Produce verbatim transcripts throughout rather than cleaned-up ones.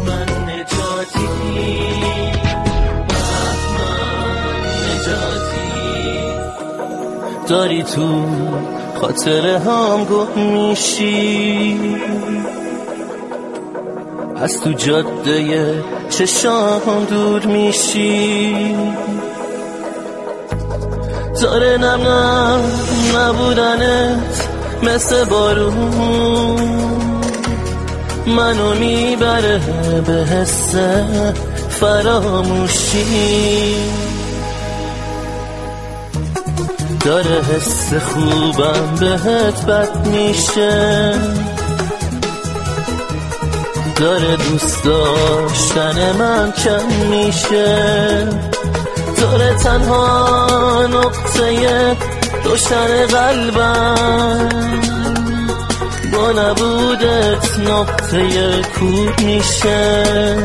بهمن نجاتی، بهمن نجاتی. داری تو خاطره هم گم میشی، از تو جاده چشام دور میشی. داره نم نم نبودنت مثل بارون منو میبره به حس فراموشی. داره حس خوبم بهت بد میشه، داره دوست داشتن من کم میشه. داره تنها نقطه روشن قلبم با نبودت نقطه کور میشه.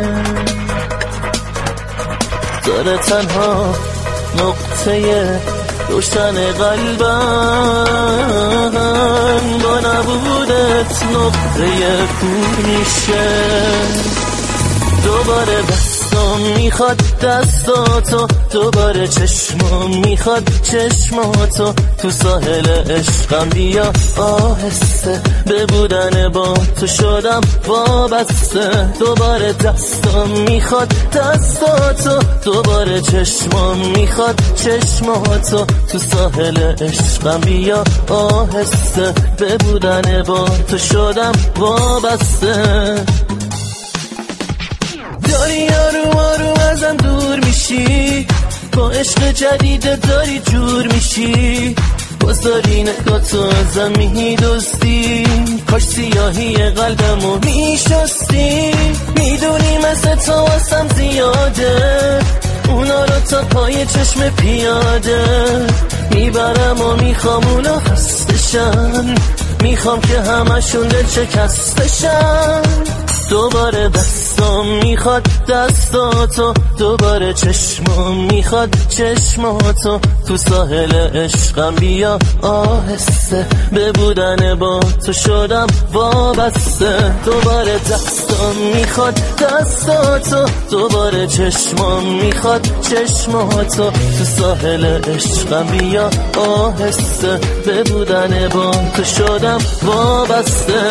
داره تنها نقطه روشن قلبم با نبودت نقطه کور میشه. دوباره دستم میخواد دستاتو، دوباره چشمم میخواد چشماتو. تو ساحل عشقم بیا آهسته، به بودن با تو شدم وابسته. دوباره دستم میخواد دستاتو، دوباره چشمم میخواد چشماتو. تو ساحل عشقم بیا آهسته، به بودن با تو شدم وابسته. داری آروم آروم ازم دور میشی، با عشق جدید داری جور میشی. باز داری نگاتو ازم میدزدی، کاش سیاهی قلبمو میشستی. میدونی مثل تو واسم زیاده، اونا رو تا پای چشم پیاده میبرم و میخوام اونا خستشن، میخوام که همشون دل شکستشن. دوباره دستم میخواد دستاتو، دوباره چشمم میخواد چشماتو. تو ساحل عشقم بیا آهسته، به بودن با تو شدم وابسته. دوباره دستم میخواد دستاتو، دوباره چشمم میخواد چشماتو. تو ساحل عشقم بیا آهسته، به بودن با تو شدم وابسته.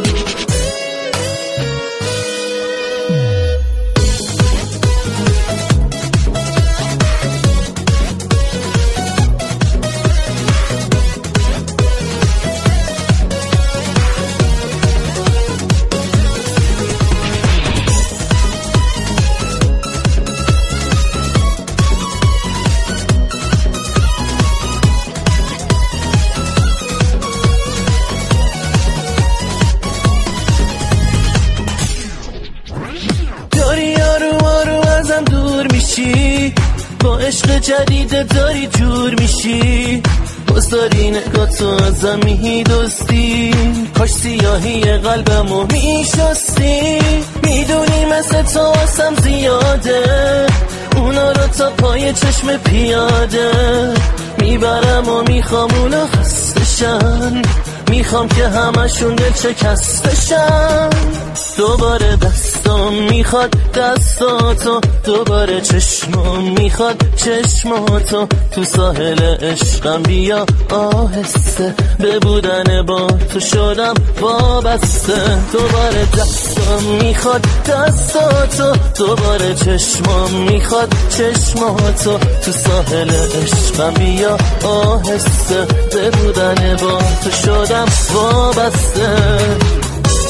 با عشق جدید داری جور میشی، باز داری نگاتو ازم میدزدی. کاش سیاهی قلبمو میشستی. میدونی مثل تو واسم زیاده، اونا رو تا پای چشم پیاده میبرم و میخوام اونا خستشن، میخوام که همشون دل شکستشن. دوباره دستم میخواد دستاتو، دوباره چشمم میخواد چشماتو. تو ساحل عشقم بیا آهسته، به بودن با تو شدم وابسته. دوباره دستم میخواد دستاتو، دوباره چشمم میخواد چشماتو. تو ساحل عشقم بیا آهسته، به بودن با تو شدم وابسته.